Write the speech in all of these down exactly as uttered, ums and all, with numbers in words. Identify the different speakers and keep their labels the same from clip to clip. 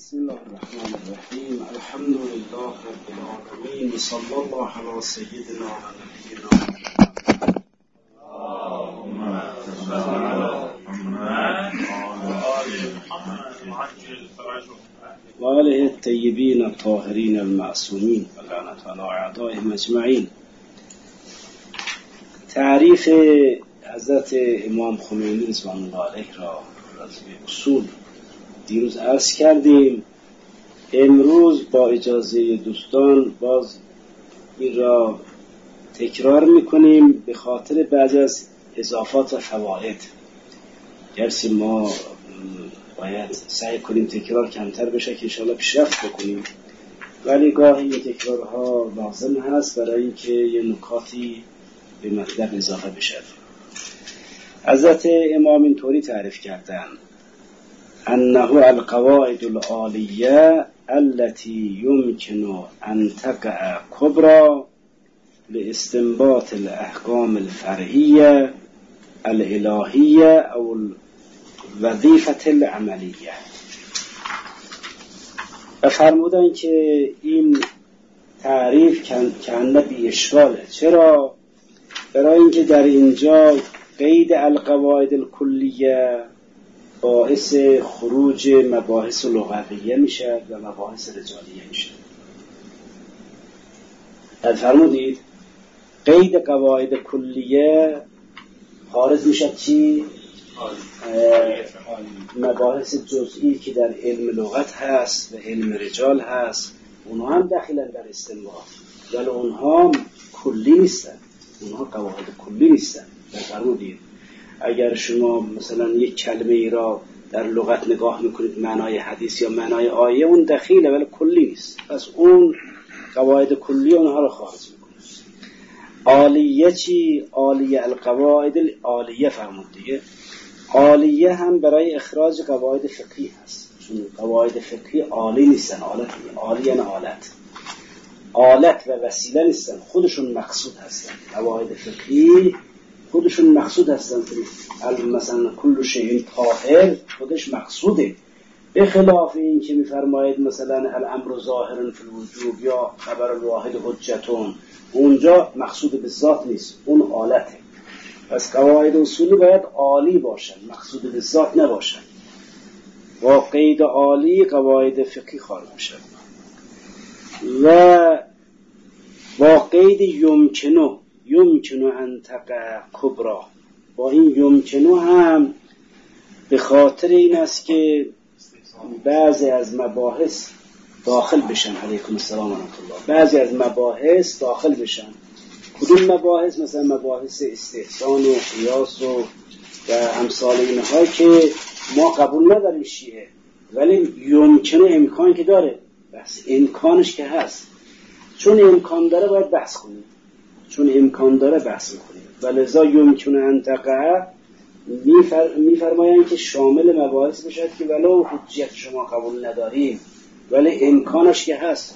Speaker 1: بسم الله الرحمن الرحیم. الحمد لله رب العالمین. صلی الله علی سیدنا و نبینا محمد. اللهم صل علی محمد و آله الطیبین الطاهرین المعصومین و لعنت علی اعدائهم اجمعین. تعریف حضرت امام خمینی رضوان الله علیه را از اصول دیروز عرض کردیم. امروز با اجازه دوستان باز این را تکرار میکنیم به خاطر بعضی از اضافات و فواید. درس ما باید سعی کنیم تکرار کمتر بشه که انشاءالله پیشرفت بکنیم، ولی گاهی این تکرارها لازم هست برای اینکه یه نکاتی به مطلب اضافه بشه. حضرت امام اینطوری تعریف کردن: انه القواعد العالیه التي يمكن ان تقع كبرى لاستنباط الاحکام الفرعیه الالهیه او الوظیفه العملیه. و فرمودن که این تعریف کنه بی اشکاله. چرا؟ برای اینکه در اینجا قید القواعد الکلیه باعث خروج مباحث لغویه میشه و مباحث رجالیه میشه. در فرمودید قید قواعد کلیه خارج میشه چی؟ مباحث جزئی که در علم لغت هست و علم رجال هست، اونها هم داخلن در استنباط، ولی اونها کلی نیستن، اونها قواعد کلی نیستن. در فرمودید اگر شما مثلا یک کلمه ای را در لغت نگاه میکنید، معنای حدیث یا معنای آیه، اون دخیله ولی کلی نیست. پس اون قواعد کلی اونها را خارج میکنه. عالیه چی؟ عالیه القواعد العالیه فرمود دیگه. عالیه هم برای اخراج قواعد فقهی هست، چون قواعد فقهی عالی نیستن. عالت عالی یعنی آلت آلت و وسیله نیستن، خودشون مقصود هستن. قواعد فقهی خودشون مقصود هستن. مثلا کل شیء طاهر خودش مقصوده، به خلاف این که میفرماید مثلا الامر ظاهر فی الوجوب یا خبر الواحد حجتون، اونجا مقصود به ذات نیست، اون آلته. پس قواعد اصولی باید عالی باشن، مقصود به ذات نباشن. با قید عالی قواعد فقهی خارج میشن. و با قید یمکنو یمکنو ان تقع کبرا، با این یمکنو هم به خاطر این است که بعضی از مباحث داخل بشن. علیکم السلام و رحمت الله. بعضی از مباحث داخل بشن. کدوم مباحث؟ مثلا مباحث استحسان و قیاس و و امثال اینها که ما قبول نداریم شیعه، ولی یمکنو امکان که داره، بس امکانش که هست، چون امکان داره باید بحث کنیم، چون امکان داره بحث میکنیم. و لذا یمکنه انتقه میفرمایند که شامل مباحث بشد که ولو حجیت شما قبول نداریم ولی امکانش که هست.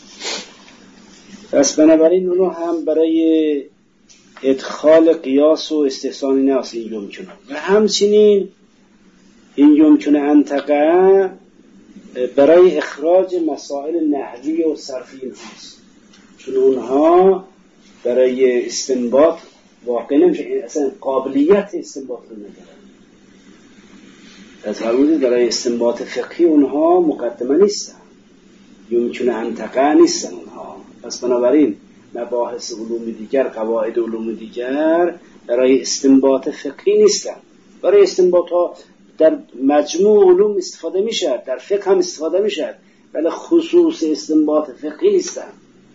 Speaker 1: پس بنابراین اونو هم برای ادخال قیاس و استحسان ناس این یمکنه. و همچنین این یمکنه انتقه برای اخراج مسائل نحوی و صرفی هست، چون اونها برای استنباط واقع نمیشه، اصلا قابلیت استنباط رو ندارن. از فرمودید برای استنباط فقهی اونها مقدمه نیستن، یمکنه انتقه نیستن اونها. پس بنابراین مباحث علوم دیگر، قواعد علوم دیگر برای استنباط فقهی نیستن. برای استنباط ها در مجموع علوم استفاده میشه، در فقه هم استفاده میشه، ولی خصوص استنباط فقهی نیستن.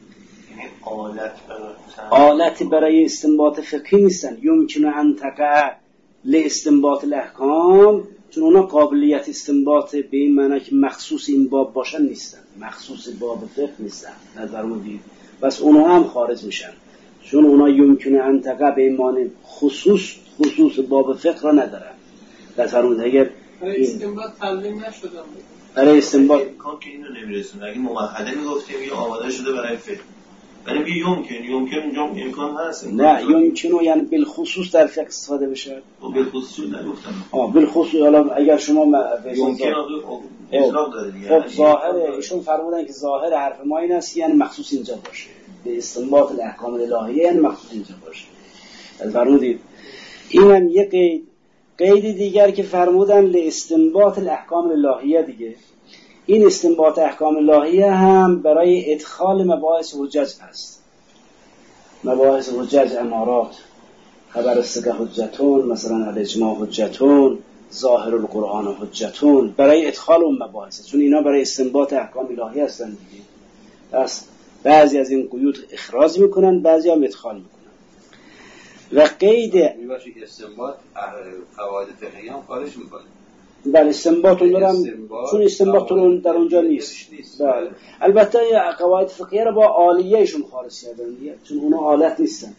Speaker 1: آلت برای استنباط فقهی نیستن. یمکنه انتقه لاستنباط الاحکام، چون اونا قابلیت استنباط به این معنی که مخصوص این باب باشن نیستن، مخصوص باب فقه نیستن. نظر مدید بس اونا هم خارج میشن، چون اونا یمکنه انتقه به این معنی خصوص خصوص باب فقه را ندارن. نظر مدید اگر
Speaker 2: برای استنباط تعلیم نشدن،
Speaker 1: برای استنباط
Speaker 3: امکان که اینو نمیرسونه. اگه موحده میگفتیم یا آماده شده برای فقه، ولی میگه یمکن یمکن اونجا امکان هست.
Speaker 1: نه یمکنو یعنی بالخصوص در فقه استفاده بشه.
Speaker 3: و بالخصوص نگفتم.
Speaker 1: آه بالخصوص حالا اگر شما
Speaker 3: یمکن اطلاق داره دیگه.
Speaker 1: خب ظاهر ایشون فرمودن که ظاهر حرف ما این است یعنی مخصوص اینجا باشه. به استنباط الاحکام الهیه یعنی مخصوص اینجا باشه. فرمودید اینم یه قید. قید دیگر که فرمودن لاستنباط الاحکام الهیه دیگه. این استنباط احکام الهیه هم برای ادخال مباحث حجج هست. مباحث حجج امارات، خبر الثقه حجتون، مثلا الاجماع حجتون، ظاهر القرآن حجتون، برای ادخال اون مباحث، چون اینا برای استنباط احکام الهی هستن دیگه. پس بعضی از این قیود اخراج میکنن، بعضی هم ادخال میکنن. و قید
Speaker 4: میباشه که استنباط قواعد فقهی هم خارج میکنه.
Speaker 1: بله استنباط اون دارم، چون استنباط اون در اونجا نیست. بله البته قواعد فقهی رو با عالیهشون خارج کردن دیگه، چون اونا آلت نیستن،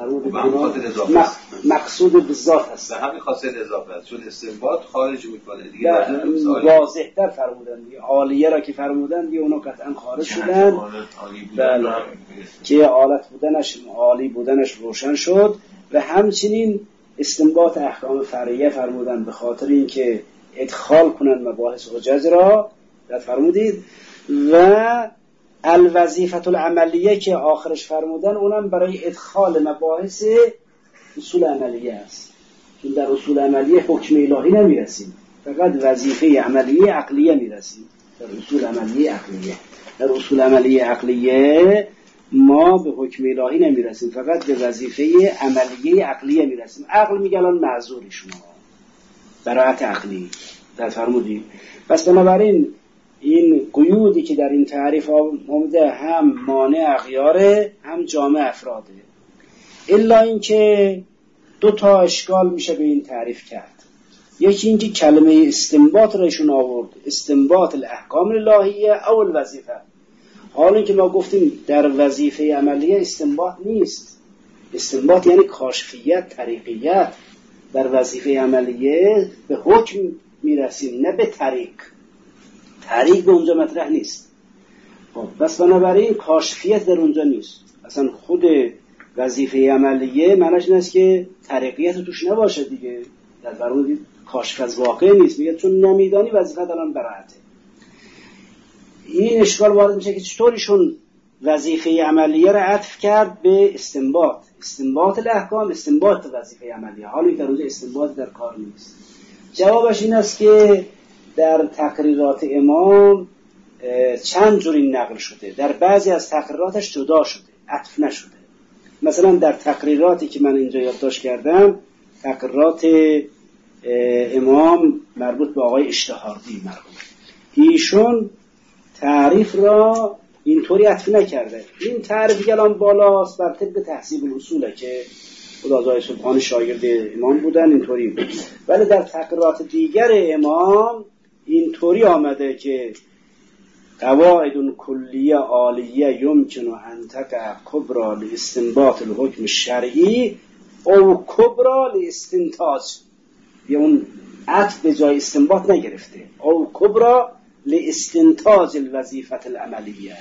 Speaker 1: مقصود بالذات هست.
Speaker 4: به همین خاصیت اضافه است، چون استنباط خارج میکنه دیگه.
Speaker 1: واضح تر فرمودن دیگه، عالیه را که فرمودن دیگه اونا قطعا خارج شدن. بله که آلت بودنش عالی بودنش روشن شد. و همچنین استنباط احکام فرعیه فرمودن به خاطر اینکه ادخال کنن مباحث حجج را در فرمودید. و الوظیفه العملیه که آخرش فرمودن اونم برای ادخال مباحث اصول عملیه است، چون در اصول عملیه حکم الهی نمیرسیم، فقط وظیفه عملیه عقلیه میرسیم. در اصول عملیه عقلیه در اصول عملیه عقلیه ما به حکم الهی نمیرسیم، فقط به وظیفه عملیه عقلیه میرسیم. عقل میگه الان معذوری شما، براعت عقلی در فرمودیم. پس بنابراین این قیودی که در این تعریف آمده هم مانع اغیاره هم جامع افراده. الا اینکه دو تا اشکال میشه به این تعریف کرد. یکی اینکه کلمه استنباط رایشون آورد، استنباط الاحکام الهیه او الوظیفه. حالا که ما گفتیم در وظیفه عملیه استنباط نیست. استنباط یعنی کاشفیت، طریقیت. در وظیفه عملیه به حکم میرسیم، نه به طریق. طریق به اونجا مطرح نیست. خب پس بنابراین کاشفیت در اونجا نیست. اصلا خود وظیفه عملیه معنیش این است که طریقیت توش نباشه دیگه. در فرمودید کاشف از واقع نیست، میگه چون نمیدانی وظیفه الان براعته. این اشکال وارد میشه که چطوریشون وظیفه عملیه را عطف کرد به استنباط، استنباط الاحکام، استنباط وظیفه عملیه، حالی در اونجا استنباط در کار نیست. جوابش این است که در تقریرات امام چند جوری نقل شده، در بعضی از تقریراتش جدا شده، عطف نشده. مثلا در تقریراتی که من اینجا یادداشت کردم، تقریرات امام مربوط به آقای اشتهاردی مرحوم، ایشون تعریف را اینطوری عطف نکرده. این تعریف الان بالاست بر طبق تحصیل الاصوله که خدازای سلطان شاگرد امام بودن، اینطوری بود. ولی در تقریرات دیگر امام اینطوری آمده که قواعد کلیه عالیه یمکن ان تقع کبرى لاستنباط الحکم الشرعی او کبرى لاستنتاج. یا اون عطف به جای استنباط نگرفته، او کبرى لاستنتاج الوظیفه العملیه.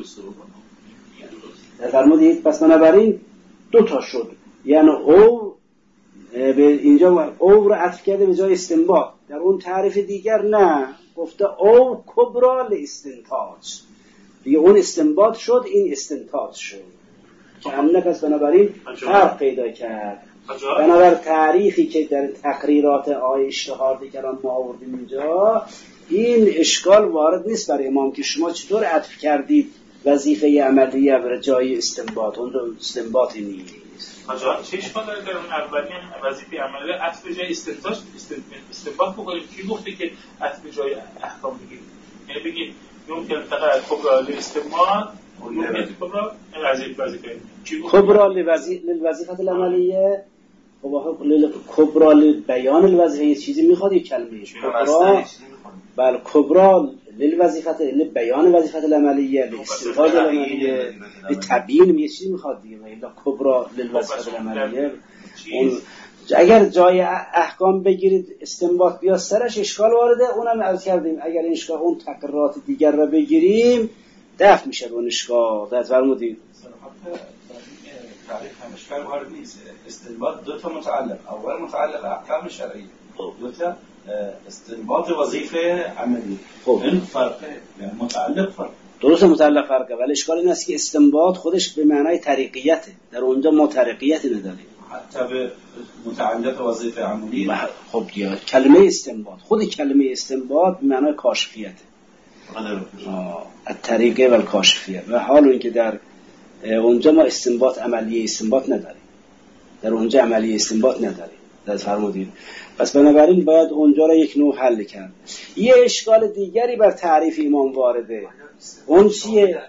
Speaker 1: فرمودید پس بنابراین دو تا شد، یعنی او به اینجا او رو عطف کرده به جای استنباط، در اون تعریف دیگر نه، گفته او کبرى لاستنتاج دیگه، اون استنباط شد این استنتاج شد که همونه. پس بنابراین فرق پیدا کرد. بنابر تعریفی که در تقریرات آیه اشتهاردی که الان ما آوردیم اینجا، این اشکال وارد نیست برای امام که شما چطور عطف کردید وظیفه عملیه بر جای استنباط، اون رو استنباطی نیست.
Speaker 5: آجا چه اشکال داره در اون اولی وظیفه عملیه عطف به جای استنتاج استنباط بکنید؟ کی گفته که عطف به جای احکام بگید؟ یعنی بگید ممکن فقط کبرى لاستنباط ممکن کبرى وظیفه وظیفه
Speaker 1: کبرى للوظیفه العملیه، کبرى لبیان الوظیفه یه چیزی میخواد، یه کلمه کبرى، بله کبرى للوظیفه لبیان الوظیفه العملیه، لاستنتاج العملیه، لتبیین یه چیزی میخواد دیگه. الا کبرى للوظیفه العملیه اون اگر جای احکام بگیرید استنباط بیا سرش اشکال وارده. اونم عرض کردیم اگر اشکال اون تقریرات دیگر را بگیریم دفع میشه اون اشکال. در فرمودید
Speaker 4: صراحت تعریف همشکر وارد نیست. استنباط دو تا متعلق، اول متعلق احکام شرعی، دو تا استنباط وظیفه عملی.
Speaker 1: خب
Speaker 4: این فرقه، یعنی متعلق فرق.
Speaker 1: درست متعلق فرقه، ولی اشکال این است که استنباط خودش به معنای طریقیته، در اونجا ما طریقیتی نداریم.
Speaker 4: حتی به متعلق وظیفه عملی.
Speaker 1: خب دیگه کلمه استنباط، خود کلمه استنباط به معنای کاشفیته. الطریقه و الکاشفیه. و حال اینکه در اونجا ما استنباط عملی استنباط نداریم، در اونجا عملی استنباط نداریم، در فرمودید. پس بنابراین باید اونجا را یک نوع حل کرد. یه اشکال دیگری بر تعریف امام وارده، اون چیه؟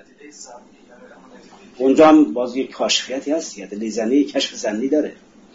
Speaker 1: اونجا هم باز یک کاشفیتی هست، یعنی لیزنی کشف زنی داره.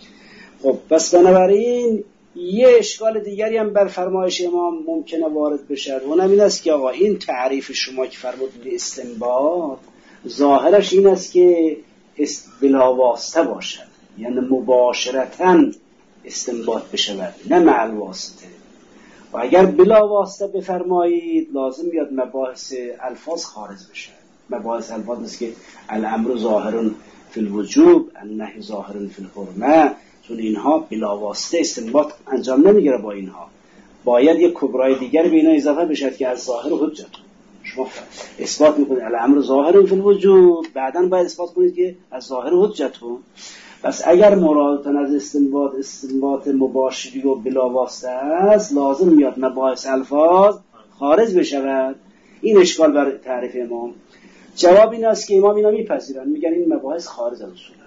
Speaker 1: خب پس بنابراین یه اشکال دیگری هم بر فرمایش امام ممکنه وارد بشه، اونم این است که آقا این تعریف شما که فرمودید استنباط ظاهرش این است که بلا واسطه باشد، یعنی مباشرتاً استنباط بشود، نه مع الواسطه. و اگر بلا واسطه بفرمایید لازم بیاد مباحث الفاظ خارج بشه. مباحث الفاظ است که الامر ظاهر فی الوجوب، النهی ظاهر فی الحرمه، چون اینها بلا واسطه استنباط انجام نمیگیره. با اینها باید یک کبرای دیگر به اینا اضافه بشه که از ظاهر حجت. شما اثبات میکنید الامر ظاهر فی الوجوب، بعداً باید اثبات کنید که از ظاهر حجتون. پس اگر مرادتون از استنباط استنباط مباشری و بلا واسطه است، لازم میاد مباحث الفاظ خارج بشود. این اشکال بر تعریف امام. جواب این است که امام اینا میپذیرن، میگن این مباحث خارج از اصوله.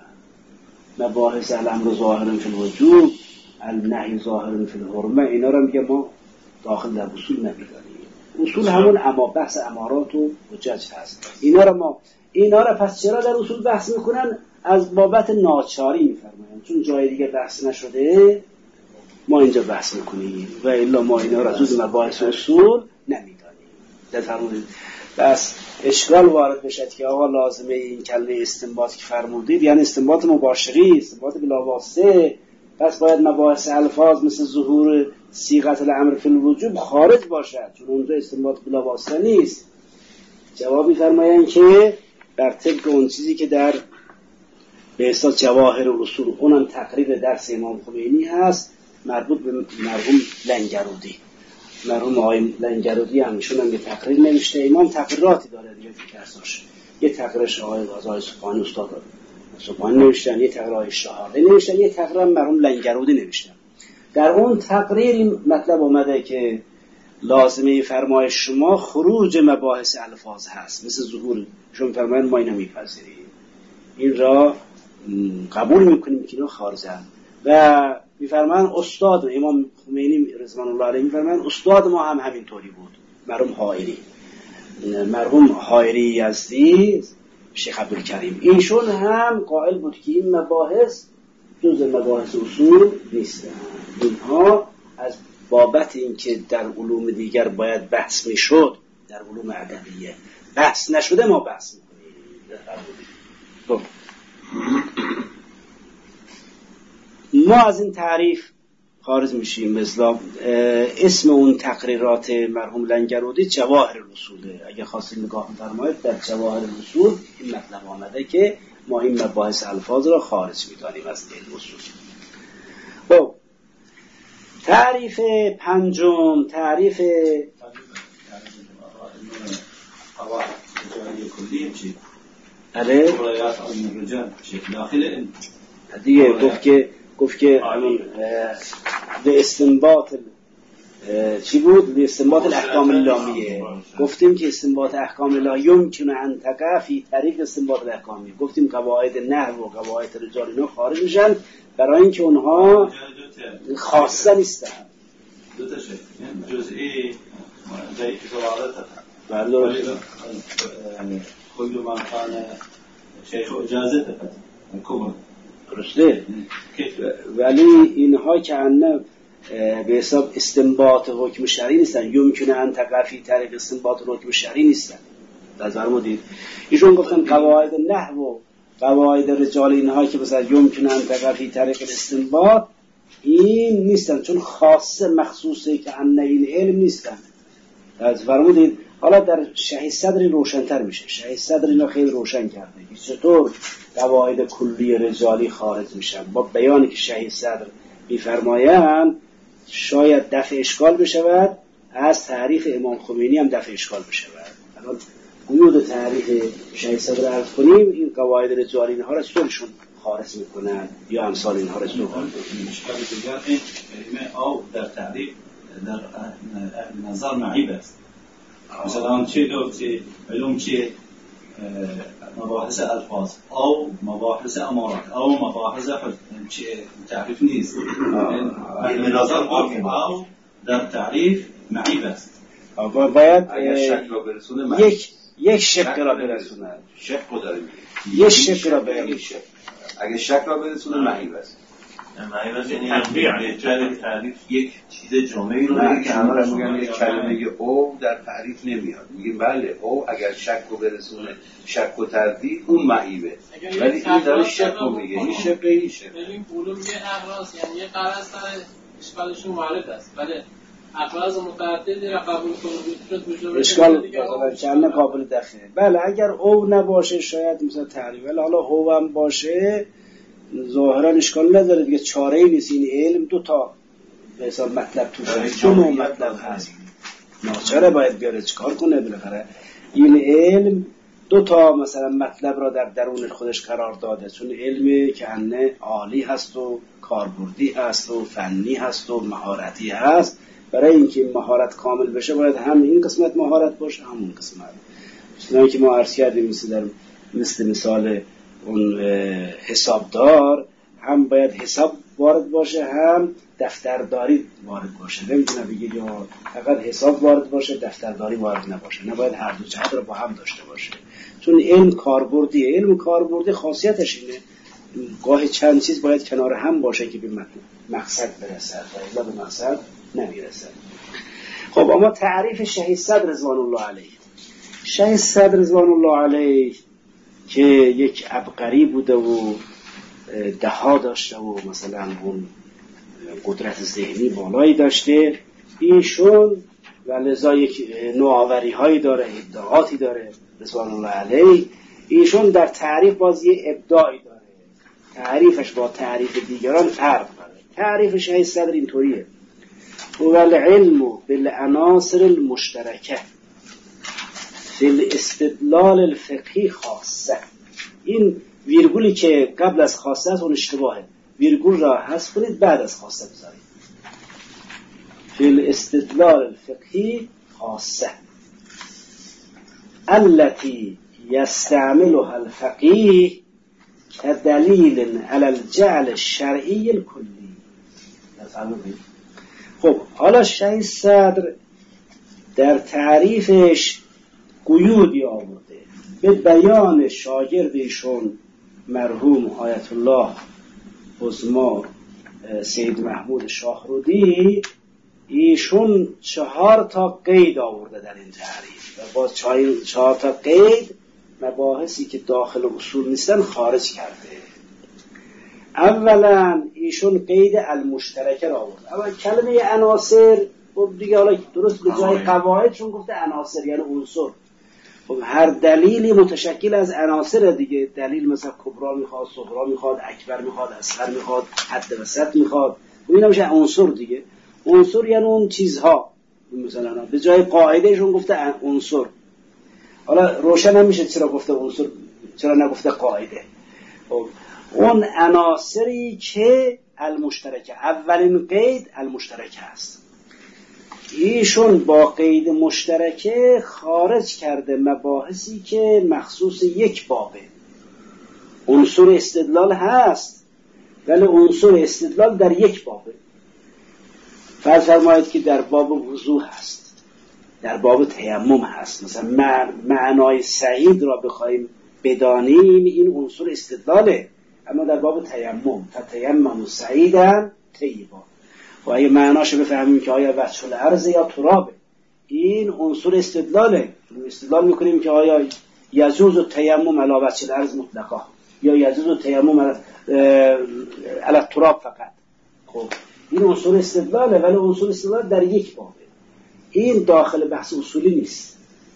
Speaker 1: مباحث الامر ظاهر فی الوجوب، النهی ظاهر فی الحرمه، اینا رو میگه ما داخل در اصول نمیداریم. اصول همون اما بحث امارات و حجج هست. اینا رو ما اینا رو پس چرا در اصول بحث میکنن؟ از بابت ناچاری میفرمایند، چون جای دیگه بحث نشده ما اینجا بحث میکنیم و الا ما اینا رو از جز مباحث اصول نمیدانیم. در فرمودید بس اشکال وارد بشد که آقا لازمه این کلمه استنباط که فرمودید یعنی استنباط مباشری، استنباط بلا واسطه، پس باید مباحث الفاظ مثل ظهور صیغه الامر فی الوجوب خارج باشد، چون اونجا استنباط بلا واسطه نیست. جواب می‌فرمایند که بر طبق اون چیزی که در به اصطلاح جواهر الاصول، اونم تقریر درس امام خمینی هست، مربوط به مرحوم لنگرودی. مرحوم آقای لنگرودی همیشون هم یه تقریر نوشته. امام تقریراتی داره دیگه که ارزش. یه تقریرش آقای آقای سبحانی استاد سبحانی نوشتن، یه تقریر آقای شهاده نوشتن، یه تقریر مرحوم لنگرودی نوشتن. در اون تقریر این مطلب اومده که لازمه فرمایش شما خروج مباحث الفاظ هست، مثل ظهور. شما فرمایید ما اینو میپذیریم، این را قبول میکنیم که اینو خارجن. و میفرمان استاد امام خمینی رضوان الله علیه میفرمان استاد ما هم همینطوری بود، مرحوم حائری مرحوم حائری یزدی شیخ عبدالکریم، ایشون هم قائل بود که این مباحث جز مباحث اصول نیستن. اینها از بابت اینکه در علوم دیگر باید بحث میشد، در علوم ادبیه بحث نشده ما بحث میکنیم. ما از این تعریف خارج میشیم. مثلا اسم اون تقریرات مرحوم لنگرودی جواهر الاصوله. اگه خواستید نگاه فرمایید در جواهر الاصول این مطلب آمده که ما این مباحث الفاظ را خارج می‌دانیم از این اصول. خب تعریف پنجم، تعریف
Speaker 4: قواعد رجالی کلی چی؟
Speaker 1: بله
Speaker 4: قواعد علم الرجال چی داخل
Speaker 1: دیگه گفت که گفت که همون به استنباط چی بود؟ به استنباط الاحکام اللامیه. گفتیم که استنباط احکام اللامیه یمکن ان تقع فی طریق استنباط الاحکامیه. گفتیم قواعد نحو و قواعد رجال اینا خارج میشن برای اینکه اونها خاصه نیستن.
Speaker 4: دو تا شی جزئی جایی که قواعد
Speaker 1: بله
Speaker 4: یعنی کل من کان شیخ اجازه داد کبر
Speaker 1: درسته، ولی اینها که انه به حساب استنباط حکم شرعی نیستن، یمکنه ان تقع فی طریق استنباط حکم شرعی نیستن. نظر مدید ایشون گفتن قواعد نحو و قواعد رجال اینها که مثلا یمکنه ان تقع فی طریق استنباط این نیستن، چون خاصه مخصوصه که انه این علم نیستن. از فرمودید حالا در شهید صدری روشن‌تر میشه. شهید صدر اینا خیلی روشن کرده که چطور قواعد کلی رجالی خارج میشن. با بیانی که شهید صدر میفرمایند شاید دفع اشکال بشود، از تعریف امام خمینی هم دفع اشکال بشود. الان قیود تعریف شهید صدر عرض کنیم، این قواعد رجالی اینها را چطورشون خارج میکنن یا امثال اینها را چطور خارج میکنن.
Speaker 4: اشکال دیگر این کلمه او در تعریف در نظر معیب است. مثلا چه گفتی علوم چه مباحث الفاظ او مباحث امارات او مباحث حکم چه تعریف نیست. این نظر او در تعریف معیب است.
Speaker 1: باید
Speaker 6: اگر شک را برسونه
Speaker 1: یک یک شک را برسونه.
Speaker 6: شک رو داریم.
Speaker 1: یک شک را برسونه.
Speaker 6: اگر شک را برسونه معیب است.
Speaker 3: معیب است یعنی بهتر تعریف یک چیز جامعی رو
Speaker 6: نه که همه را میگن یک کلمه او در تعریف نمیاد. میگیم بله او اگر شک رو برسونه شک و تردید اون معیبه. ولی این داره شک رو میگه. این شک این شک.
Speaker 2: ببین علوم یه اقراض یعنی یه قرض سر اشکالشون وارد است. ولی اقراض متعددی را قبول کنید
Speaker 1: اشکال مثلا چند قابل دخیل. بله اگر او نباشه شاید مثلا تعریف، ولی حالا او هم باشه ظاهرا اشکال نداره دیگه. چاره ای نیست. این علم دو تا به حساب مطلب توش هست، دو نوع مطلب هست، ناچاره باید بیاره چیکار کنه بالاخره. این علم دو تا مثلا مطلب را در درون خودش قرار داده، چون علمی که انه عالی هست و کاربردی هست و فنی هست و مهارتی هست. برای اینکه مهارت کامل بشه باید هم این قسمت مهارت باشه هم اون قسمت. مثلا که ما عرض کردیم مثل در مثل مثال اون حسابدار هم باید حساب وارد باشه هم دفترداری وارد باشه. نمیتونه بگه یا فقط حساب وارد باشه دفترداری وارد نباشه، نباید هر دو جهت رو با هم داشته باشه. چون علم کاربردی، علم کاربردی خاصیتش اینه گاه چند چیز باید کنار هم باشه که به مقصد برسد و الا به مقصد نمیرسد. خب اما تعریف شهید صدر رضوان الله علیه. شهید صدر رضوان الله علیه که یک عبقری بوده و دها داشته و مثلا اون قدرت ذهنی بالایی داشته، ایشون و لذا یک نوآوری هایی داره، ابداعاتی داره رضوان الله علیه. ایشون در تعریف بازی ابداعی داره، تعریفش با تعریف دیگران فرق داره. تعریف شهید صدر اینطوریه: هو العلم بالعناصر المشترکه فی الاستدلال الفقهی خاصه. این ویرگولی که قبل از خاصه است اون اشتباهه، ویرگول را حذف کنید بعد از خاصه بذارید. فی الاستدلال الفقهی خاصه التي يستعملها الفقيه كدليل على الجعل الشرعي الكلي. خب حالا شهید صدر در تعریفش قیودی آورده به بیان شاگردشون مرحوم آیت الله عظما سید محمود شاهرودی. ایشون چهار تا قید آورده در این تعریف و با چهار تا قید مباحثی که داخل اصول نیستن خارج کرده. اولا ایشون قید المشترکه را آورد. اول کلمه عناصر خب دیگه حالا درست به جای قواعدشون گفته عناصر یعنی عنصر. خب هر دلیلی متشکل از عناصر دیگه. دلیل مثلا کبرا میخواد، صغرا میخواد، اکبر میخواد، اصغر میخواد، حد وسط میخواد. اینا میشه عنصر دیگه. عنصر یعنی اون چیزها. مثلا به جای قاعدهشون گفته عنصر. حالا روشن نمیشه چرا گفته عنصر چرا نگفته قاعده. خب اون عناصری که المشترکه، اولین قید المشترکه است. ایشون با قید مشترکه خارج کرده مباحثی که مخصوص یک بابه. عنصر استدلال هست ولی عنصر استدلال در یک بابه. فرض فرمایید که در باب وضو هست، در باب تیمم هست. مثلا معنای سعید را بخوایم بدانیم این عنصر استدلاله، اما در باب تیمم فتیمم سعیدا طیبا و اگه معناشو بفهمیم که آیا وجه الارض یا ترابه، این عنصر استدلاله. استدلال میکنیم که آیا یجوز التیمم علی وجه الارض مطلقا یا یجوز التیمم علی التراب فقط. خب این عنصر استدلاله ولی عنصر استدلال در یک بابه. این داخل بحث اصولی نیست.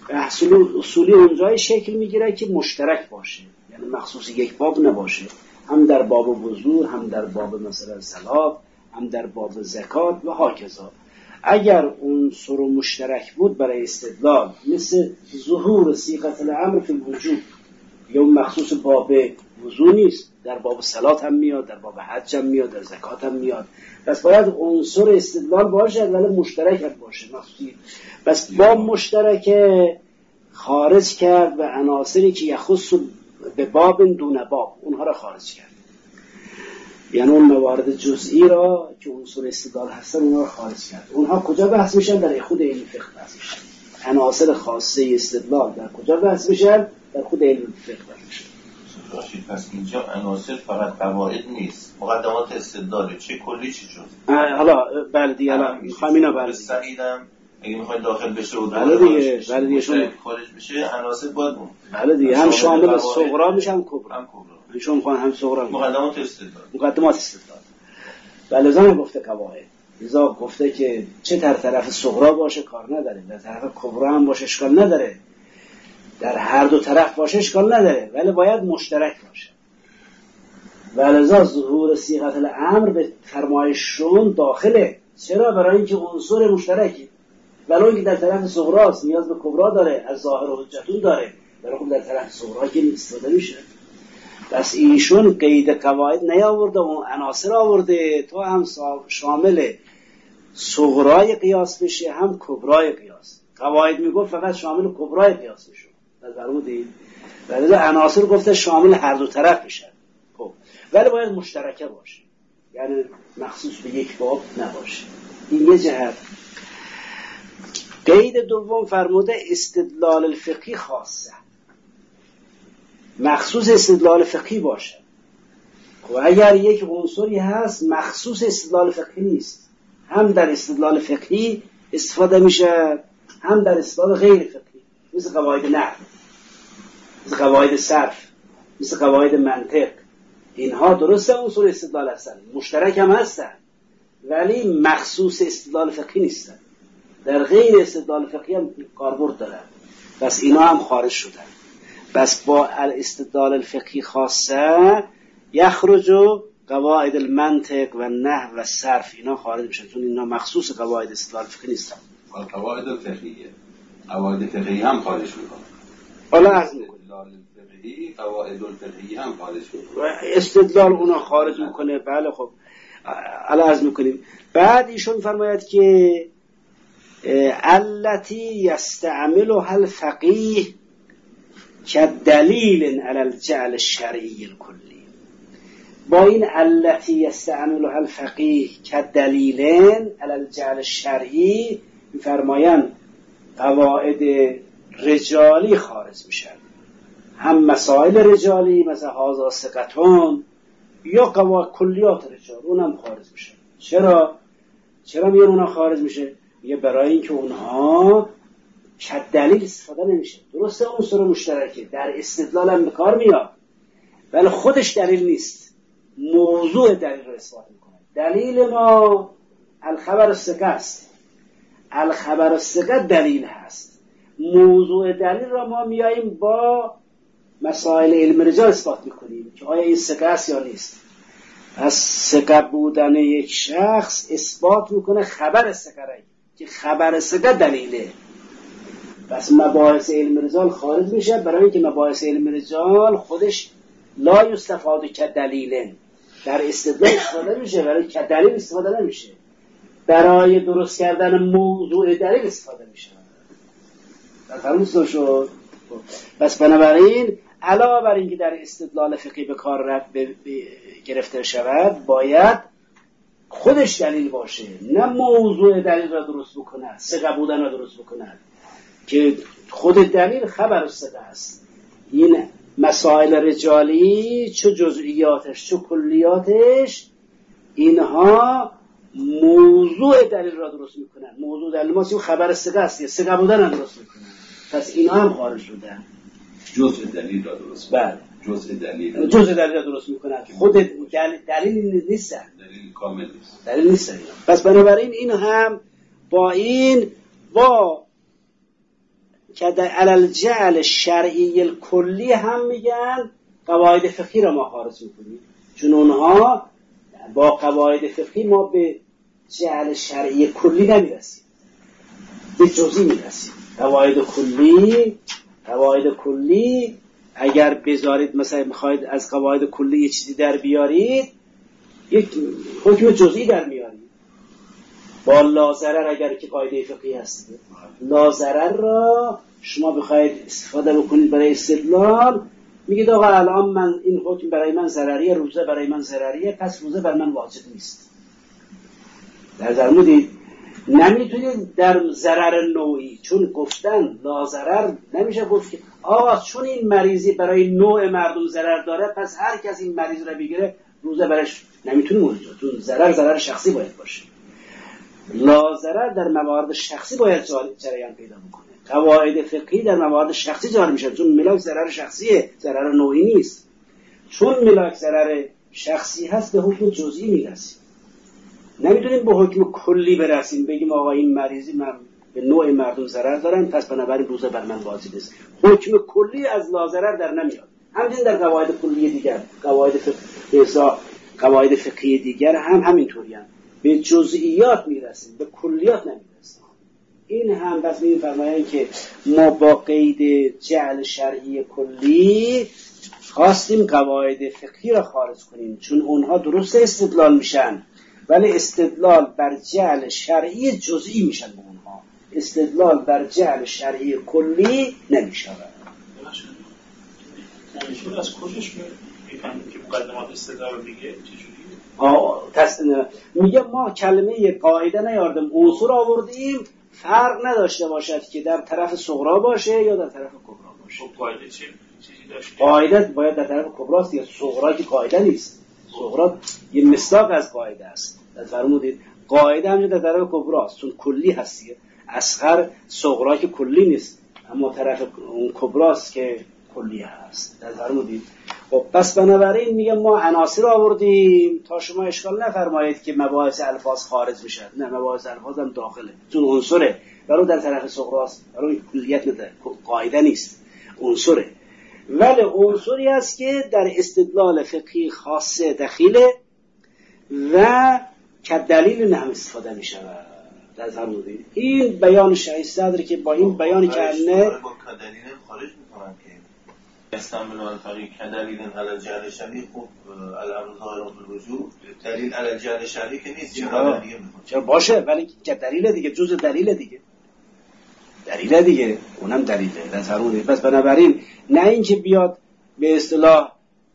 Speaker 1: اصول اصولی اونجای شکل میگیره که مشترک باشه، یعنی مخصوص یک باب نباشه، هم در باب وضو، هم در باب مثلا صلات، هم در باب زکات و هاکذا. اگر عنصر مشترک بود برای استدلال، مثل ظهور صیغه الامر فی الوجوب، یا مخصوص باب وضو نیست، در باب صلات هم میاد، در باب حج هم میاد، در زکات هم میاد. پس باید عنصر استدلال باشه ولی مشترک هم باشه مخصوصی. بس باب مشترک خارج کرد و عناصری که یخص به باب دون باب اونها را خارج کرد، یعنی اون موارد جزئی را که عنصر استدلال هستن اونها را خارج کرد. اونها کجا بحث میشن؟ در خود علم فقه بحث میشن. عناصر خاصه استدلال در کجا بحث میشن؟ در خود علم فقه بحث میشن.
Speaker 3: راشید پس اینجا عناصر فقط قواعد نیست، مقدمات استدلال چه کلی چه جزئی.
Speaker 1: حالا بله دیگه الان میخوام اینا بله
Speaker 3: سعیدم اگه میخواید داخل بشه و
Speaker 1: بله دیگه بله دیگه شما
Speaker 3: خارج بشه عناصر باید اون
Speaker 1: بله دیگه هم شامل صغرا میشن کبرا،
Speaker 3: هم کبرا
Speaker 1: شما میخوان هم صغرا
Speaker 3: مقدمات استدلال
Speaker 1: مقدمات استدلال. بله زن گفته قواعد، لذا گفته که چه در طرف صغرا باشه کار نداره، در طرف کبرا هم باشه اشکال نداره، در هر دو طرف باشه اشکال نداره، ولی باید مشترک باشه. ولذا ظهور صیغه الامر به فرمایششون داخله. چرا؟ برای اینکه عنصر مشترکه، ولو اینکه در طرف صغراست نیاز به کبرا داره، از ظاهر و حجتون داره، ولی خب در طرف صغرا که استفاده میشه. بس ایشون قید قواعد نیاورده و عناصر آورده تا هم شامل صغرای قیاس بشه هم کبرای قیاس. قواعد میگفت فقط شامل کبرای قیاس میشه، فرمودید؟ ولی عناصر گفته شامل هر دو طرف میشن. خب ولی باید مشترکه باشه، یعنی مخصوص به یک باب نباشه. این یه جهت. قید دوم فرموده استدلال الفقهی خاصه، مخصوص استدلال فقهی باشه. خب اگر یک عنصری هست مخصوص استدلال فقهی نیست، هم در استدلال فقهی استفاده میشه هم در استدلال غیر فقهی، مثل قواعد نحو، مثل قواعد صرف، مثل قواعد منطق. اینها درسته عنصر استدلال هستن، مشترک هم هستن، ولی مخصوص استدلال فقهی نیستن، در غیر استدلال فقهی هم کاربرد دارن. بس اینا هم خارج شدن. بس با الاستدلال الفقهی خاصه یخرج قواعد المنطق و نحو و صرف، اینا خارج میشن، چون اینا مخصوص قواعد استدلال فقهی نیستن.
Speaker 6: قواعد الفقهیه قواعد فقهی هم خارج میکنن.
Speaker 1: حالا از میکنه
Speaker 6: فقهی قواعد الفقهی هم خارج میکنه،
Speaker 1: استدلال اونا خارج میکنه. بله خب الان عرض میکنیم. بعد ایشون فرماید که التی یستعملها الفقیه كدلیل علی الجعل الشرعی الکلی. با این التی یستعملها الفقیه كدلیل علی الجعل الشرعی میفرمایند قواعد رجالی خارج میشن، هم مسائل رجالی مثل هذا ثقتون، یا قواعد کلیات رجال اونم خارج میشن. چرا؟ چرا میگن اونها خارج میشه؟ میگه برای اینکه اونها که دلیل استفاده نمیشه. درسته عنصر مشترکه، در استدلال هم به کار میاد، ولی خودش دلیل نیست، موضوع دلیل رو اثبات میکنه. دلیل ما الخبر الثقه است، الخبر الثقه دلیل هست. موضوع دلیل را ما میاییم با مسائل علم رجال اثبات میکنیم که آیا این ثقه است یا نیست. از ثقه بودن یک شخص اثبات میکنه خبر ثقه را، که خبر ثقه دلیله. پس مباحث علم رجال خارج میشه، برای اینکه مباحث علم رجال خودش لا یستفاده که دلیله، در استدلال استفاده میشه برای که دلیل استفاده نمیشه، برای درست کردن موضوع دلیل استفاده میشه. فرموز شد. پس بنابراین علاوه بر اینکه در استدلال فقهی به کار رفت گرفته شود، باید خودش دلیل باشه، نه موضوع دلیل را درست بکنه، ثقه بودن را درست بکنه، که خود دلیل خبر ثقه است. این مسائل رجالی چه جزئیاتش چه کلیاتش، اینها موضوع دلیل را درست میکنن. موضوع دلیل ما چه خبر ثقه است، یا ثقه بودن را درست میکنن. پس اینها هم خارج شدن.
Speaker 6: جزء دلیل را درست
Speaker 1: بله
Speaker 6: جزء دلیل
Speaker 1: جزء دلیل را درست میکنن، خود دلیل نیستن،
Speaker 6: دلیل کامل نیست،
Speaker 1: دلیل نیستن. پس بنابراین این هم با این با که در علل جعل شرعی کلی هم میگن قواعد فقهی را ما خارج میکنیم، چون اونها با قواعد فقهی ما به جعل شرعی کلی نمیرسیم، به جزئی میرسیم. قواعد کلی قواعد کلی اگر بذارید مثلا میخواید از قواعد کلی یه چیزی در بیارید، یک حکم جزئی در میارید. با لازرر اگر که قاعده فقهی هست، لازرر را شما بخواید استفاده بکنید برای استدلال، میگید آقا الان من این حکم برای من ضرریه، روزه برای من ضرریه، پس روزه بر من واجب نیست. در فرمودید نمیتونید در ضرر نوعی، چون گفتن لازرر نمیشه گفت که آقا چون این مریضی برای نوع مردم ضرر داره پس هر کس این مریض را بگیره روزه برش نمیتونه موجود، چون ضرر ضرر شخصی باید باشه. لازرر در موارد شخصی باید جریان پیدا بکنه. قواعد فقهی در موارد شخصی جاری میشه، چون ملاک ضرر شخصیه، ضرر نوعی نیست. چون ملاک ضرر شخصی هست به حکم جزئی میرسیم، نمیتونیم به حکم کلی برسیم بگیم آقا این مریضی من به نوع مردم ضرر دارن پس بنابراین روزه بر من واجب است. حکم کلی از لازرر در نمیاد. همچنین در قواعد کلی دیگر، قواعد فقهی قواعد فقهی دیگر هم همینطوری هم. به جزئیات میرسیم، به کلیات نمیرسیم. این هم بس میفرمایند که ما با قید جعل شرعی کلی خواستیم قواعد فقهی را خارج کنیم، چون اونها درست استدلال میشن ولی استدلال بر جعل شرعی جزئی میشن، به اونها استدلال بر جعل شرعی کلی نمیشود.
Speaker 5: نمیشود از کجاش میفهمید که مقدمات استدلال میگه چجوری؟
Speaker 1: آه تصدیل. میگه ما کلمه قاعده نیاردیم، عنصر آوردیم، فرق نداشته باشد که در طرف صغرا باشه یا در طرف کبرا باشه.
Speaker 5: خب قاعده چه چیزی داشت؟
Speaker 1: قاعده باید در طرف کبراست یا صغرا که قاعده نیست. صغرا یه مصداق از قاعده است. در فرمودید قاعده هم در طرف کبراست چون کلی هستیه. اصغر صغرا که کلی نیست، اما طرف اون کبراست که کلی هست. در فرمودید خب پس بنابراین میگه ما عناصر آوردیم تا شما اشکال نفرمایید که مباحث الفاظ خارج میشن. نه، مباحث الفاظ هم داخله، چون عنصره، برای در طرف صغراست، برای کلیت نداره، قاعده نیست، عنصره. ولی عنصری است که در استدلال فقهی خاصه دخیله و که دلیل هم استفاده می شود. در فرمودید این بیان شیخ صدر که با این بیانی که انه
Speaker 3: با کدلیل خارج میکنن که استعمال الفقی کدلیل علی جعل شرعی، خوب الامر ظاهر بالوجوب دلیل علی جعل شرعی که نیست، چرا دیگه میخواد
Speaker 1: چرا باشه، ولی که دلیل دیگه، جزء دلیل دیگه، دلیل دیگه، اونم دلیله. در فرمودید پس بنابراین نه اینکه بیاد به اصطلاح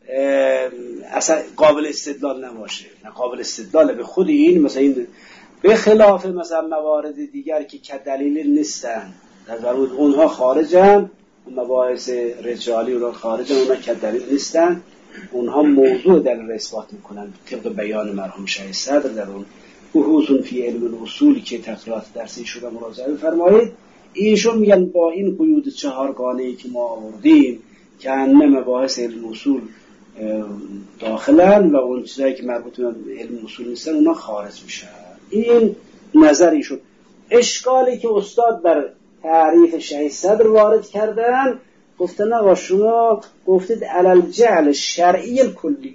Speaker 1: اصلا قابل استدلال نباشه، نه قابل استدلاله به خود این، مثلا این به خلاف مثلا موارد دیگر که که دلیل نیستن، در فرمودید اونها خارجن، مباحث رجالی اونها خارجن، اونها که دلیل نیستن، اونها موضوع دلیل اثبات میکنن طبق بیان مرحوم شیخ صدر در اون بحوث فی علم الاصول که تقریرات درسی شده مراجعه فرمایید. ایشون میگن با این قیود چهارگانه‌ای که ما آوردیم که انه مباحث علم اصول داخلن و اون چیزایی که مربوط به علم اصول نیستن اونا خارج میشن. این نظری شد. اشکالی که استاد بر تعریف شیخ صدر وارد کردن، گفتن آقا شما گفتید علل جعل شرعی کلی،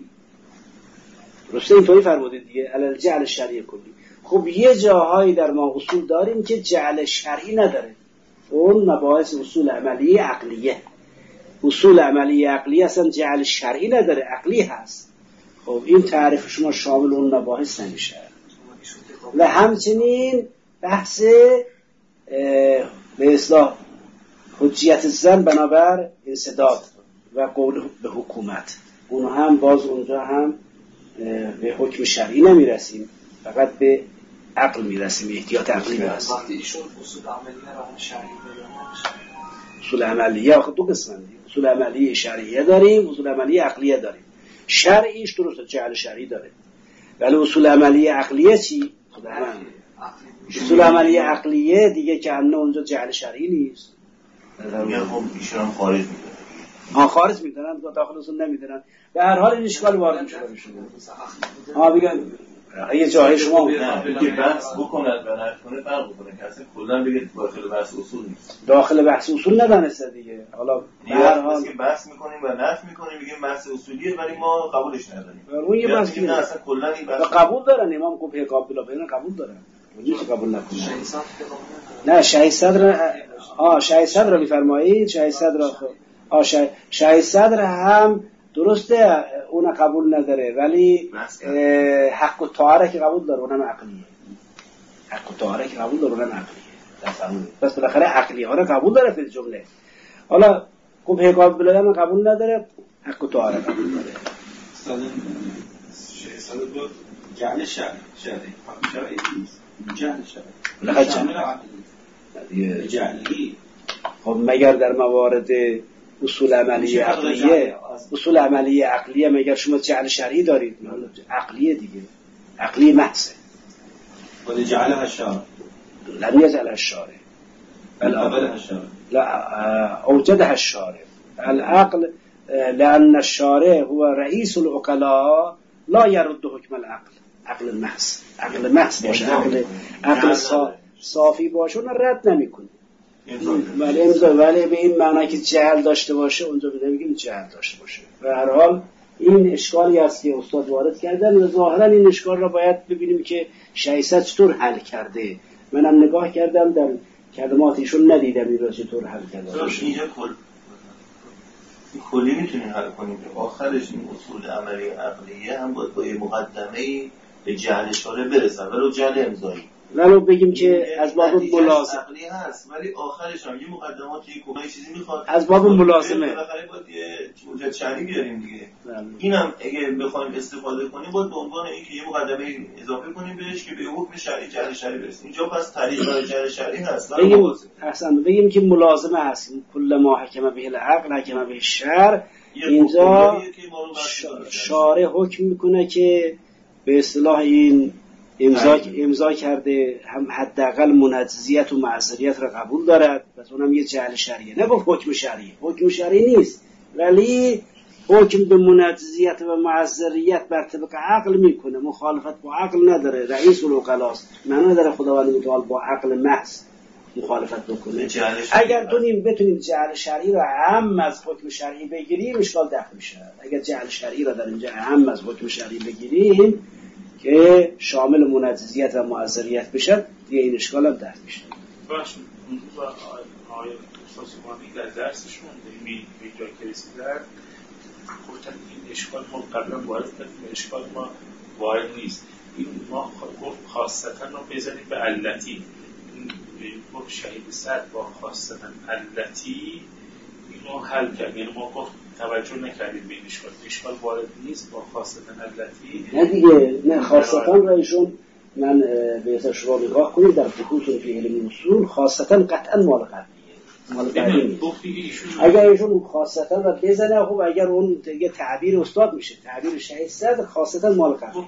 Speaker 1: درسته اینطوری فرمودید دیگه، علل جعل شرعی کلی. خب یه جاهایی در ما اصول داریم که جعل شرعی نداره، اون مباحث اصول عملی عقلیه. اصول عملی عقلی اصلا جعل شرعی نداره، عقلی هست. خب این تعریف شما شامل اون مباحث نمیشه. و همچنین بحث به اصلاح حجیت زن بنابر انسداد و قول به حکومت، اون هم باز اونجا هم به حکم شرعی نمیرسیم، فقط به عقل میرسیم، احتیاط عقلی میرسیم.
Speaker 7: وقتی ایشون اصول عملیه را شرعی بیان،
Speaker 1: اصول عملیه آخه دو قسمه داریم، اصول عملیه شرعیه داریم، اصول عملیه عقلیه داریم. شرعیش درسته جعل شرعی داره، ولی اصول عملیه عقلیه چی؟ خدا من اصول عملیه عقلیه دیگه که همه اونجا جعل شرعی نیست.
Speaker 3: میگن خب ایشون هم خارج میکنن،
Speaker 1: ها خارج میدونن و داخل اصول نمیدونن. به هر حال این اشکال وارد میشه بشون. ها بگن یه جایی شما
Speaker 3: نه که بحث بکند و نکنه فرق میکنه که اصلا کلا بگید داخل بحث اصول نیست.
Speaker 1: داخل بحث اصول ندانسته دیگه. حالا
Speaker 3: به هر حال که بحث میکنیم و نفی میکنیم میگیم بحث اصولیه ولی ما قبولش نداریم.
Speaker 1: اون یه بحث
Speaker 3: نه اصلا کلا این بحث
Speaker 1: قبول دارن. امام گفت حقاب بلا بین قبول دارن. اونجوری که قبول نکنه. نه شهید صدر آ شهید صدر رو میفرمایید. شهید صدر آ شهید صدر هم درسته اون قبول نداره ولی حق و طاهره که قبول داره اونم عقلیه. حق و طاهره که قبول داره اونم عقلیه. بس بالاخره عقلی ها رو قبول داره فی جمله. حالا گفت حقاب بلا قبول نداره حق و طاهره قبول داره.
Speaker 4: استاد استاد بود جعل شرع شرعی حکم شرعی نیست جعل شرعی شامل عقلی جعلی.
Speaker 1: خب مگر در موارد اصول عملی عقلیه اصول عملی عقلیه مگر شما جعل شرعی دارید؟ عقلیه دیگه عقلی محضه.
Speaker 4: ولی جعلها الشارع
Speaker 1: لم يجعلها الشارع
Speaker 4: بل قبلها الشارع
Speaker 1: لا اوجدها الشارع. العقل لأن الشارع هو رئيس العقلاء لا يرد حكم العقل. عقل المحض عقل محض باشه عقل عقل صافی باشه اون رد نمیکنه. ولی امضا ولی به این معنی که جهل داشته باشه اونجا میگیم جهل داشته باشه. به هر حال این اشکالی است که استاد وارد کردن و ظاهرا این اشکال را باید ببینیم که شیصد چطور حل کرده. منم نگاه کردم در کلمات ایشون ندیدم این را چطور حل کرده.
Speaker 3: اینجا کل کلی میتونیم حل کنیم که آخرش این اصول عملی عقلیه هم باید با یه مقدمه‌ای به جهل شارع برسن ولو جهل امضایی.
Speaker 1: ولو بگیم که از باب ملازمه
Speaker 3: عقلی هست ولی آخرش هم یه مقدماتی یک کمای چیزی میخواد
Speaker 1: از باب ملازمه
Speaker 3: بالاخره باید یه حجت شرعی بیاریم دیگه. اینم اگه بخوایم استفاده کنیم باید به عنوان اینکه یه مقدمه اضافه کنیم بهش که به حکم شرعی جهل شرعی برسیم. اینجا پس طریق برای جهل شرعی هست.
Speaker 1: بگیم احسن بگیم که ملازمه هست. کل ما حکم به العقل حکم به الشرع. اینجا شارع حکم میکنه که به اصطلاح این امضا امضا کرده هم حداقل منجزیت و معذریت را قبول دارد. پس اونم یه جعل شرعیه. نه گفت حکم شرعی. حکم شرعی نیست ولی حکم به منجزیت و معذریت بر طبق عقل میکنه. مخالفت با عقل نداره. رئیس العقلاست. معنی نداره خداوند متعال با عقل محض مخالفت بکنه. اگر تونیم بتونیم جعل شرعی را هم از حکم شرعی بگیریم اشکال دفع میشه. اگر جعل شرعی را در اینجا هم از حکم شرعی بگیریم که شامل منجزیت و معذریت بشه دیگه این اشکال هم دفع میشه.
Speaker 5: باشه. اون روز آقای استاد سومانی در درسشون به جای که رسیدن گفتن این اشکال ما قبلا وارد کردیم اشکال ما وارد نیست. این ما گفت خاصتا رو بزنیم به علتی. این گفت شهید صد با خاصتا علتی اینو حل کرد. یعنی ما گفت توجه نکردیم به این اشکال. اشکال وارد نیست با خاصتا علتی.
Speaker 1: نه دیگه نه خاصتا را ایشون من به اصلا شما نگاه کنید در بحوث فی علم اصول خاصتا قطعا مال قبلیه مال بعدی نیست. اگر ایشون خاصتا را بزنه خب اگر اون یه تعبیر استاد میشه تعبیر شهید صدر خاصتا مال قبلیه.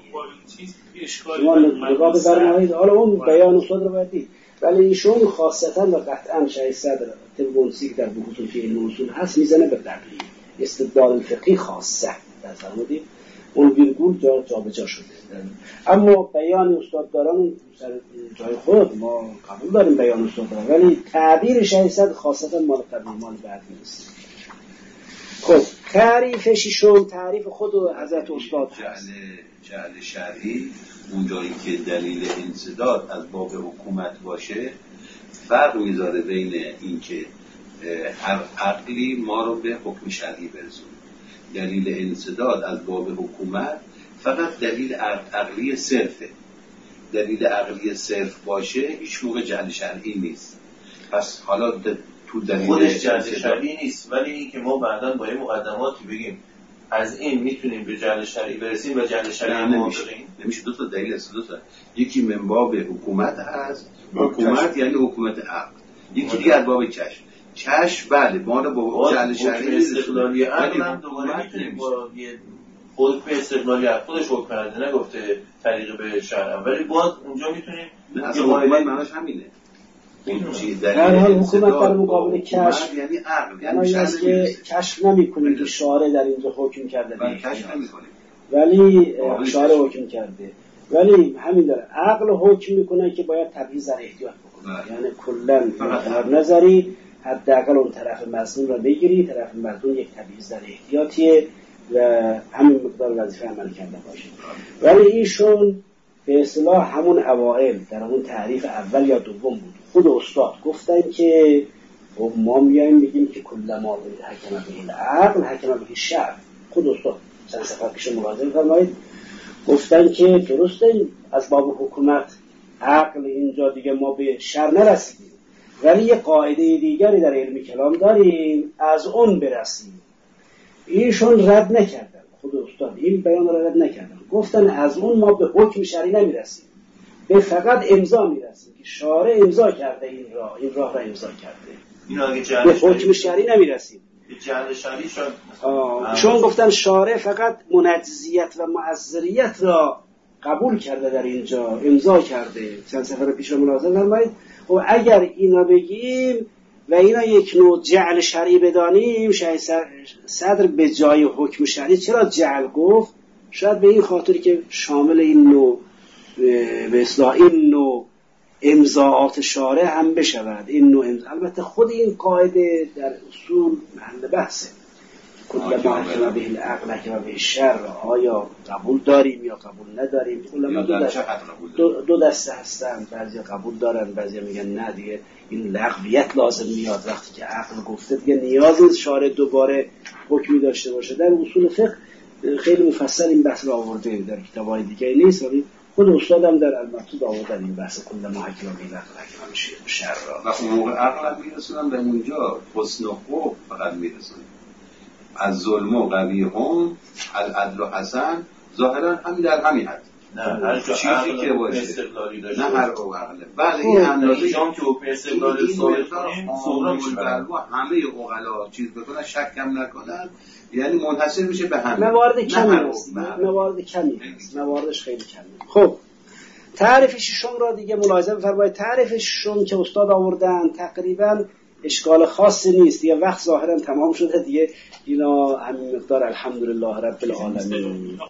Speaker 1: شما نگاه ببرید حالا اون بیان استاد رو باید دید ولی ایشون خاصتا و قطعا شهید صدر طبق اون سی که در بحوث فی علم اصول هست میزنه به قبلی. استدلال فقهی خاصه در فرمودید اون ویرگول جا جا به جا شده. اما بیان استادداران سر جای خود ما قبول داریم بیان استادداران ولی تعبیر شهید صدر خاصتا مال قبلی مال بعد نیست. خب تعریفش ایشون تعریف خود و حضرت استاد هست.
Speaker 6: جعل شرعی اونجایی که دلیل انسداد از باب حکومت باشه فرق میذاره بین این که هر عقلی ما رو به حکم شرعی برسونه. دلیل انسداد از باب حکومت فقط دلیل عقلی صرفه. دلیل عقلی صرف باشه هیچ موقع جعل شرعی نیست. پس حالا تو دلیل
Speaker 3: خودش جعل شرعی نیست ولی این که ما بعداً با این مقدماتی بگیم از این میتونیم به جعل شرعی برسیم و جعل شرعی
Speaker 6: نمیشه. نمیشه. دو تا دلیل است. دو تا. یکی من باب حکومت هست. حکومت یعنی حکومت عقل. یکی دیگه از باب کشف. کشف بله ما رو با جعل شرعی
Speaker 3: استقلالی عقل هم دوباره میتونیم با یه خود به استقلالی عقل خودش حکم کرده نگفته طریق به شرع ولی باز اونجا میتونیم
Speaker 6: اصلا حکومت معناش همینه.
Speaker 1: در حال حکومت در مقابل کشف
Speaker 6: یعنی عقل
Speaker 1: یعنی است که کشف نمی‌کنیم که شارع در اینجا حکم کرده
Speaker 6: ولی کشف نمی‌کنیم
Speaker 1: ولی شارع حکم کرده ولی همین داره عقل حکم میکنه که باید تبعیض در احتیاط بکنه، یعنی کلا کنار نذاری، حداقل اون طرف مظلوم رو بگیری، طرف مظلوم یک تبعیض در احتیاطیه و همین مقدار وظیفه عمل کرده باشه. ولی ایشون به اصطلاح همون اوائل در همون تعریف اول یا دوم بود، خود استاد گفتن که ما میایم میگیم که کل ما حکم به العقل حکم به الشرع. خود استاد چند صفحه پیش ملاحظه فرمایید گفتن که درسته از باب حکومت عقل اینجا دیگه ما به شرع نرسیدیم، ولی یه قاعده دیگری در علم کلام داریم از اون برسیم. ایشون رد نکردن، خود استاد این بیان را رد نکردن، گفتن از اون ما به حکم شرعی نمیرسیم، به فقط امضا میرسیم که شارع امضا کرده این راه، این راه را امضا کرده، به حکم شرعی نمیرسیم.
Speaker 3: جعل شرعی شد
Speaker 1: چون گفتن شارع فقط منجزیت و معذریت را قبول کرده، در اینجا امضا کرده. چند سفر پیش رو ملاحظه فرمایید. و اگر اینا بگیم و اینا یک نوع جعل شرعی بدانیم، شیخ صدر به جای حکم شرعی چرا جعل گفت؟ شاید به این خاطر که شامل این نوع به اصطلاح این نوع امضاءات شارع هم بشود. این نوع امضا البته خود این قاعده در اصول محل بحثه، کل ما حکم به العقل حکم به الشرع، آیا قبول داریم یا قبول نداریم؟ علما دو دسته دو, دو دسته هستن، بعضی قبول دارن، بعضی میگن نه دیگه این لغویت لازم میاد، وقتی که عقل گفته دیگه نیاز نیست شارع دوباره حکمی داشته باشه. در اصول فقه خیلی مفصل این بحث را آورده، در کتاب‌های دیگه نیست، ولی خود استادم در المقصود آوردن این بحث کل ما حکم به العقل حکم به الشرع را.
Speaker 6: و اون موقع عقل میرسونن به اونجا، حسن و خوب فقط میرسونن از ظلم و قوی هم العدل و حسن، ظاهرا همین در همین حد،
Speaker 3: نه هر جا
Speaker 6: چیزی که باشه
Speaker 3: استقلالی داشته،
Speaker 6: نه هر عقله. بله این اندازه
Speaker 3: شام که اوپن استقلالی صورت کنیم صورت میشه
Speaker 6: و همه عقلا چیز بکنن، شک هم نکنن، یعنی منحصر میشه به همین.
Speaker 1: موارد کمی هست، موارد کمی هست، مواردش خیلی کمی. خب تعریف ششم را دیگه ملاحظه بفرمایید. تعریف ششم که استاد آوردن تقریبا اشکال خاصی نیست، یه وقت ظاهرا تمام شده دیگه، اینا همین مقدار. الحمدلله رب العالمین.